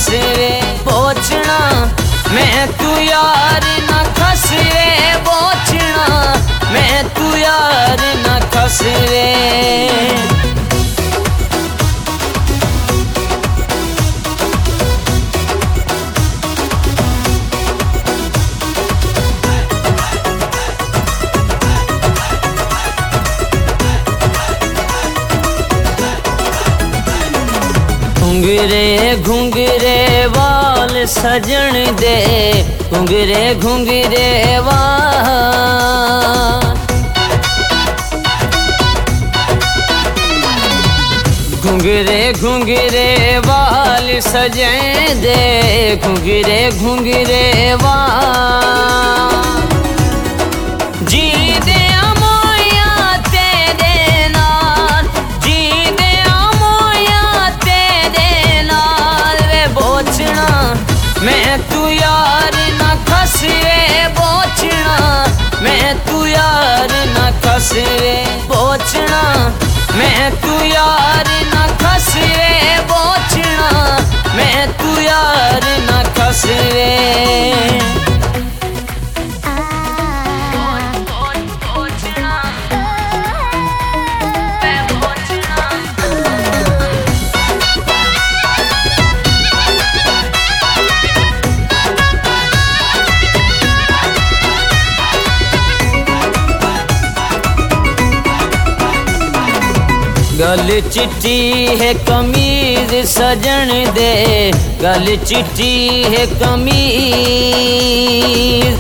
खसरे बोचना मैं तू यार न खसरे बोचना मैं तू यार न खसरे। घुंगरे घुंगरे वाल सजन दे घुंगरे घुंगरे वाल घुंगरे घुंगरे वाल सजन दे घुंगरे घुंगरे वाल जी दे मैं तू यार न खसरे बोचना मैं तू यार न खसरे बोचना मैं तू यार न खसरे बोचना मैं तू यार न खसरे। गल चिट्टी है कमीज सजन दे गल चिट्टी है कमीज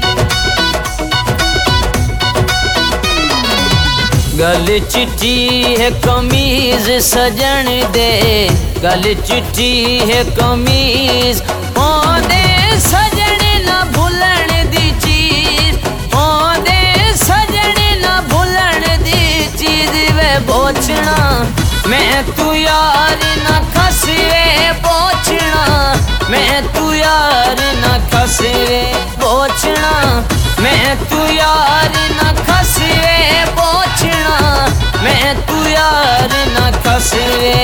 गल चिट्टी है कमीज सजन दे गल चिट्टी है कमीज ओंदे सजन न भुलन दी चीज ओंदे सजन न भुलन दी चीज वे बोचना मैं तू यार न खसरे बोचना मैं तू यार न खसरे बोचना मैं तू यार न खसरे बोचना मैं तू यार न खसरे।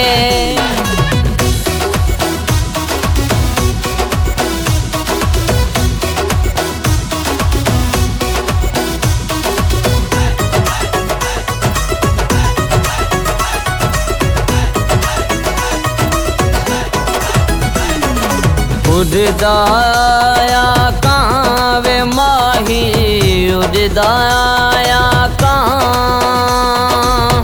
उड़दाया कां वे माही उड़दाया कां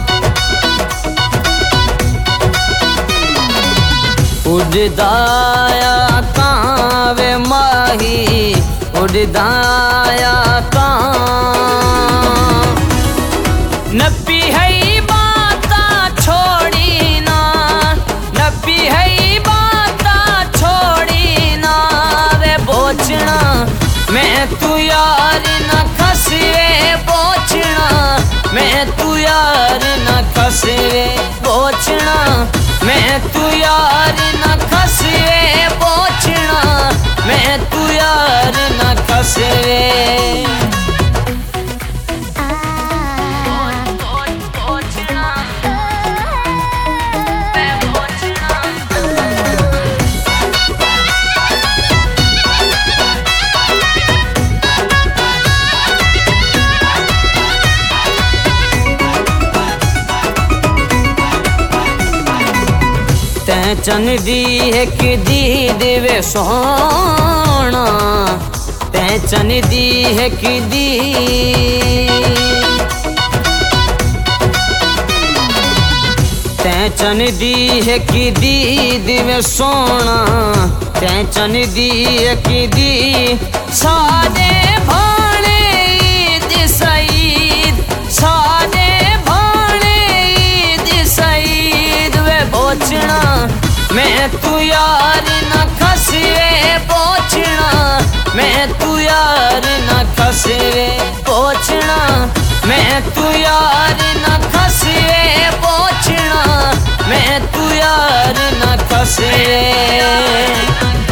उड़दाया कां वे माही उड़दाया कां नपी है बाता छोड़ी ना नपी है बोचना मैं तू यार न खसरे बोचना मैं तू यार न खसरे बोचना मैं तू यार न खसरे बोचना मैं तू यार न खसरे। चन दी है कि दीद वे सोना तै चन दी है कि दी तै चन दी है कि दीद वे सोना तै चन दी है कि दी सादे भाणे ईद सईद सादे भाणे ईद सईद वे बोचना मैं तू यार न खसरे बोचना मैं तू यार न खसरे बोचना मैं तू यार न खसरे बोचना मैं तू यार न खसरे।